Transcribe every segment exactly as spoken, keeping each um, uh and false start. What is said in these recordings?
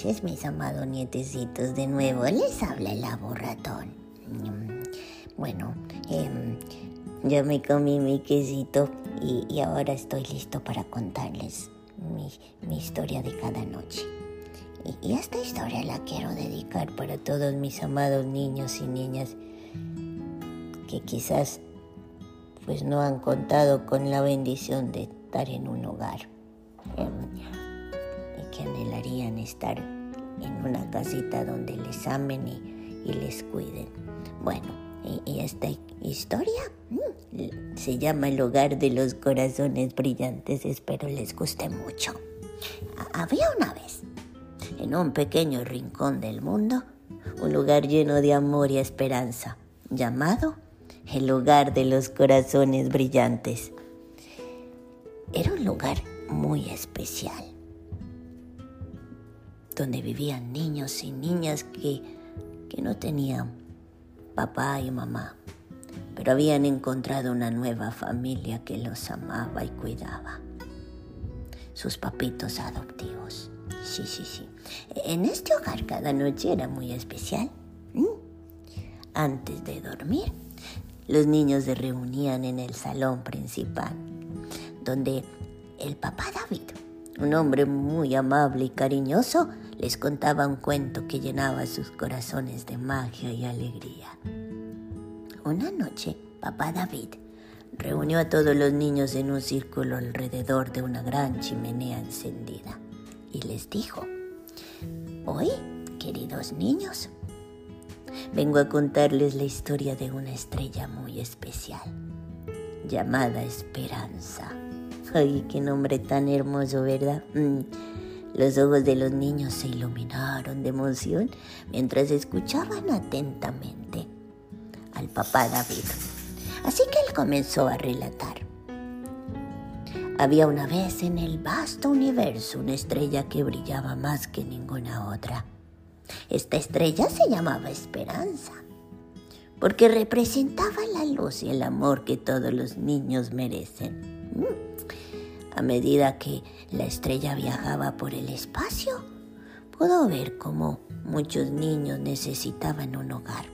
noches, mis amados nietecitos. De nuevo les habla el aborratón. Bueno, eh, ya me comí mi quesito y, y ahora estoy listo para contarles mi, mi historia de cada noche. Y, y esta historia la quiero dedicar para todos mis amados niños y niñas que quizás pues no han contado con la bendición de estar en un hogar. Eh, y que anhelarían estar en una casita donde les amen y, y les cuiden. Bueno, y, y esta historia mmm, se llama El hogar de los corazones brillantes. Espero les guste mucho. Había una vez, en un pequeño rincón del mundo, un lugar lleno de amor y esperanza, llamado el hogar de los corazones brillantes. Era un lugar muy especial, donde vivían niños y niñas que, que no tenían papá y mamá, pero habían encontrado una nueva familia que los amaba y cuidaba. Sus papitos adoptivos. Sí, sí, sí. En este hogar cada noche era muy especial. ¿Mm? Antes de dormir, los niños se reunían en el salón principal, donde el papá David, un hombre muy amable y cariñoso, les contaba un cuento que llenaba sus corazones de magia y alegría. Una noche, papá David reunió a todos los niños en un círculo alrededor de una gran chimenea encendida y les dijo: hoy, queridos niños, vengo a contarles la historia de una estrella muy especial, llamada Esperanza. Ay, qué nombre tan hermoso, ¿verdad? Mm. Los ojos de los niños se iluminaron de emoción mientras escuchaban atentamente al papá David. Así que él comenzó a relatar. Había una vez en el vasto universo una estrella que brillaba más que ninguna otra. Esta estrella se llamaba Esperanza, porque representaba la luz y el amor que todos los niños merecen. Mm. A medida que la estrella viajaba por el espacio, pudo ver cómo muchos niños necesitaban un hogar.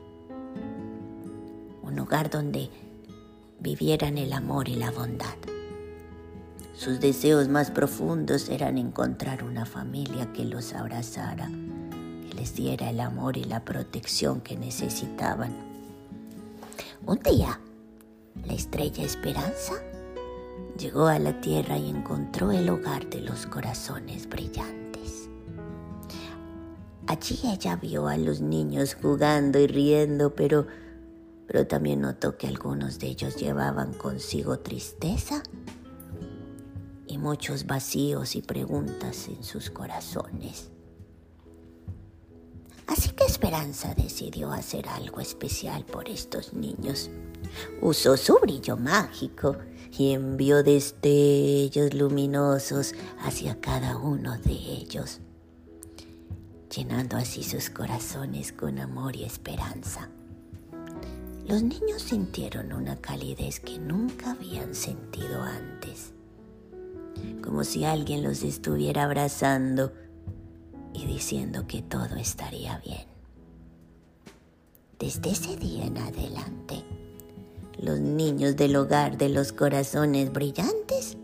Un hogar donde vivieran el amor y la bondad. Sus deseos más profundos eran encontrar una familia que los abrazara, que les diera el amor y la protección que necesitaban. Un día, la estrella Esperanza llegó a la tierra y encontró el hogar de los corazones brillantes. Allí ella vio a los niños jugando y riendo, pero, pero también notó que algunos de ellos llevaban consigo tristeza y muchos vacíos y preguntas en sus corazones. Así que Esperanza decidió hacer algo especial por estos niños. Usó su brillo mágico y envió destellos luminosos hacia cada uno de ellos, llenando así sus corazones con amor y esperanza. Los niños sintieron una calidez que nunca habían sentido antes, como si alguien los estuviera abrazando y diciendo que todo estaría bien. Desde ese día en adelante, los niños del hogar de los corazones brillantes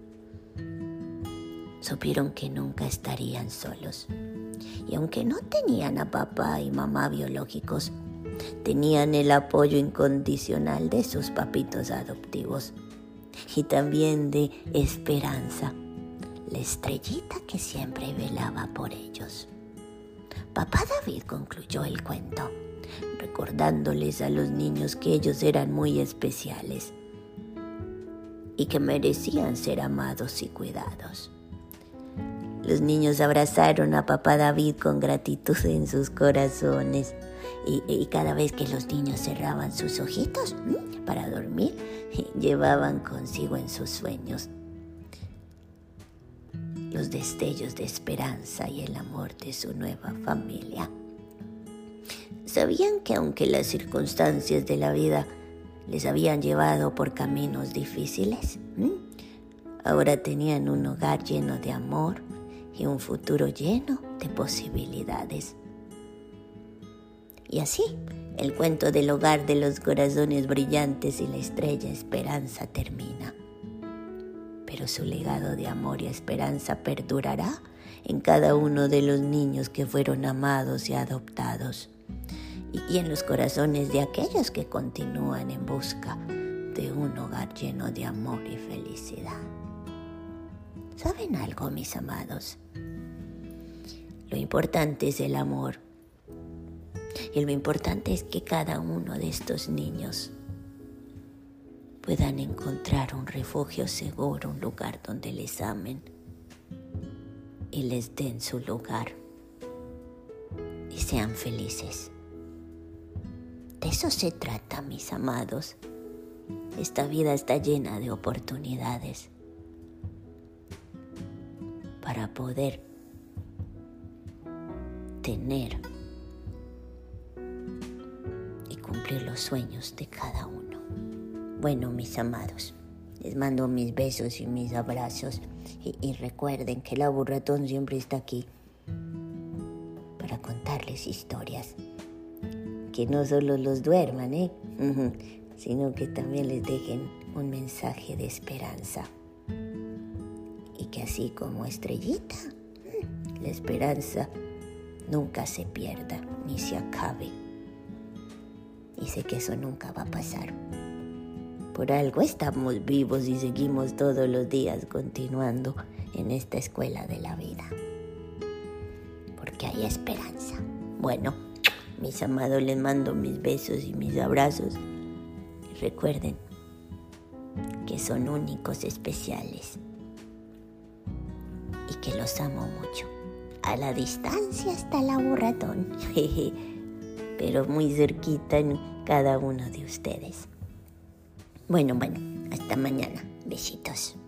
supieron que nunca estarían solos. Y aunque no tenían a papá y mamá biológicos, tenían el apoyo incondicional de sus papitos adoptivos y también de Esperanza, la estrellita que siempre velaba por ellos. Papá David concluyó el cuento, recordándoles a los niños que ellos eran muy especiales y que merecían ser amados y cuidados. Los niños abrazaron a papá David con gratitud en sus corazones y, y cada vez que los niños cerraban sus ojitos ¿m? para dormir, llevaban consigo en sus sueños los destellos de esperanza y el amor de su nueva familia. Sabían que aunque las circunstancias de la vida les habían llevado por caminos difíciles, ¿m? ahora tenían un hogar lleno de amor y un futuro lleno de posibilidades. Y así, el cuento del hogar de los corazones brillantes y la estrella Esperanza termina. Pero su legado de amor y esperanza perdurará en cada uno de los niños que fueron amados y adoptados, y en los corazones de aquellos que continúan en busca de un hogar lleno de amor y felicidad. ¿Saben algo, mis amados? Lo importante es el amor, y lo importante es que cada uno de estos niños puedan encontrar un refugio seguro, un lugar donde les amen y les den su lugar y sean felices. De eso se trata, mis amados. Esta vida está llena de oportunidades para poder tener y cumplir los sueños de cada uno. Bueno, mis amados, les mando mis besos y mis abrazos y, y recuerden que el Aburratón siempre está aquí para contarles historias que no solo los duerman, ¿eh? sino que también les dejen un mensaje de esperanza y que así como Estrellita, la esperanza nunca se pierda ni se acabe. Y sé que eso nunca va a pasar. Por algo estamos vivos y seguimos todos los días continuando en esta escuela de la vida. Porque hay esperanza. Bueno, mis amados, les mando mis besos y mis abrazos. Y recuerden que son únicos, especiales. Y que los amo mucho. A la distancia está el Aburratón. Pero muy cerquita en cada uno de ustedes. Bueno, bueno, hasta mañana. Besitos.